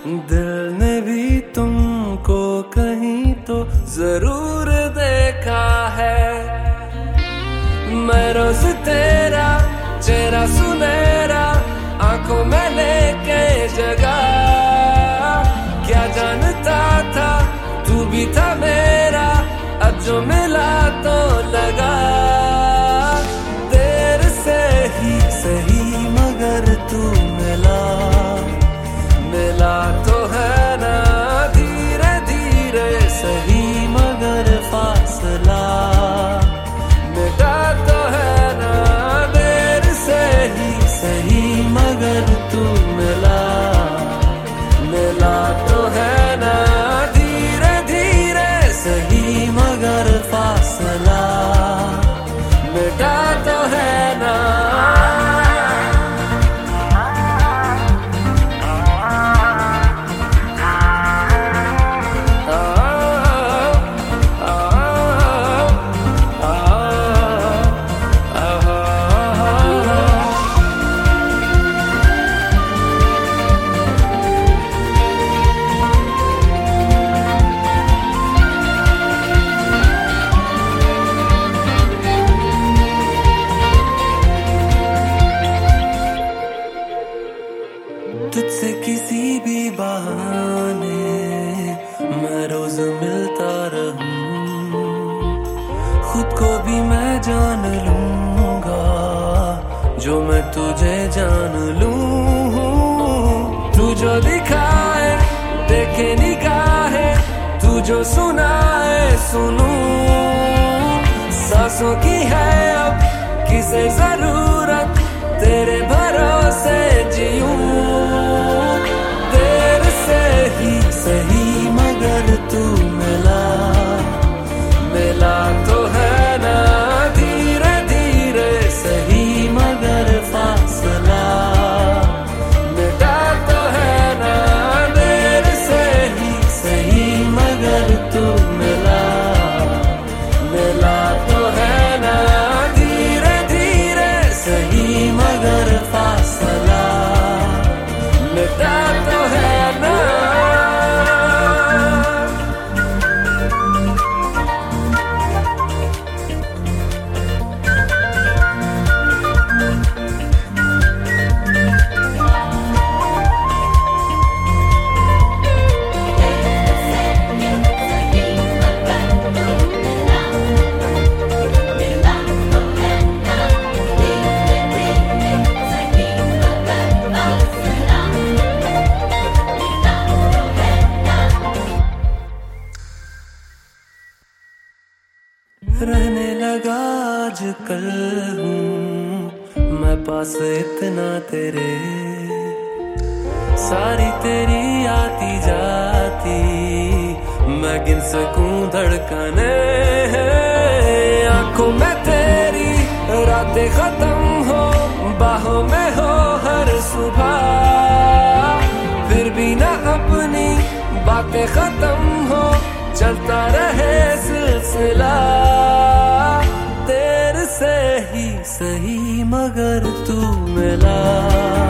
दिल ने भी तुमको कहीं तो जरूर देखा है। मैं रोज तेरा चेहरा सुनहरा आंखों में लेके जगा। क्या जानता था तू भी था मेरा, अब जो मिला तो लगा। देर से ही सही मगर तू मिला तो है ना, धीरे धीरे सही मगर फासला मिटा तो है ना। देर से ही सही मगर तू मिला तो है ना, धीरे धीरे सही मगर फासला मिटा तो है ना। तुझसे किसी भी बहाने मैं रोज मिलता रहूं, खुद को भी मैं जान लूंगा जो मैं तुझे जान लूं। तू जो दिखाए देखे निगाहें, तू जो सुनाए सुनूं। सांसों की है अब किसे जरूरत, तेरे भरोसे जीऊं। देर से ही सही मगर तू मिला तो है ना, धीरे धीरे सही मगर फासला मिटा तो है ना। देर से ही सही मगर तू मिला तो है ना, धीरे धीरे सही मगर फासला मिटा तो है ना। रहने लगा आजकल हूँ मैं पास इतना तेरे, सारी तेरी आती जाती मैं गिन सकूं धड़कने। आंखों में तेरी रातें खत्म हो, बाहों में हो हर सुबह, फिर भी ना अपनी बातें खत्म हो, चलता रहे सिलसिला। देर से ही सही मगर तू मिला।